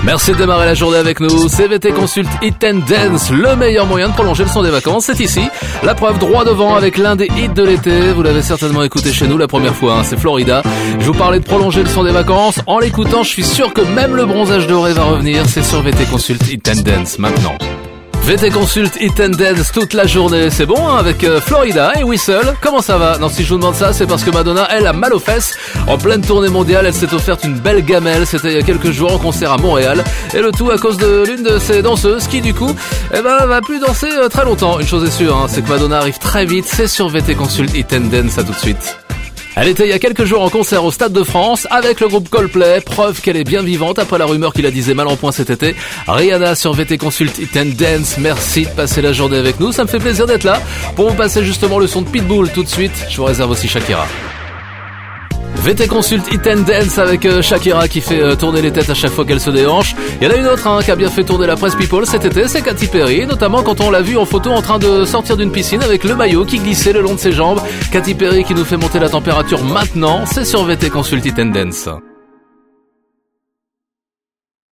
Merci de démarrer la journée avec nous. CVT Consult Hit and Dance, le meilleur moyen de prolonger le son des vacances, c'est ici. La preuve droit devant avec l'un des hits de l'été. Vous l'avez certainement écouté chez nous la première fois, c'est Florida. Je vous parlais de prolonger le son des vacances. En l'écoutant, je suis sûr que même le bronzage doré va revenir. C'est sur VT Consult Hit and Dance maintenant. VT Consult Hit and Dance toute la journée, c'est bon avec Florida et Whistle. Comment ça va? Non, si je vous demande ça, c'est parce que Madonna, elle, a mal aux fesses. En pleine tournée mondiale, elle s'est offerte une belle gamelle. C'était il y a quelques jours en concert à Montréal. Et le tout à cause de l'une de ses danseuses qui, du coup, va plus danser très longtemps. Une chose est sûre, c'est que Madonna arrive très vite. C'est sur VT Consult Hit and Dance, à tout de suite. Elle était il y a quelques jours en concert au Stade de France avec le groupe Coldplay, preuve qu'elle est bien vivante après la rumeur qui la disait mal en point cet été. Rihanna sur VT Consult Hit and Dance, merci de passer la journée avec nous, ça me fait plaisir d'être là pour vous passer justement le son de Pitbull tout de suite. Je vous réserve aussi Shakira. VT Consult Hit and Dance avec Shakira qui fait tourner les têtes à chaque fois qu'elle se déhanche. Il y en a une autre qui a bien fait tourner la presse People cet été, c'est Katy Perry, notamment quand on l'a vue en photo en train de sortir d'une piscine avec le maillot qui glissait le long de ses jambes. Katy Perry qui nous fait monter la température maintenant, c'est sur VT Consult Hit and Dance.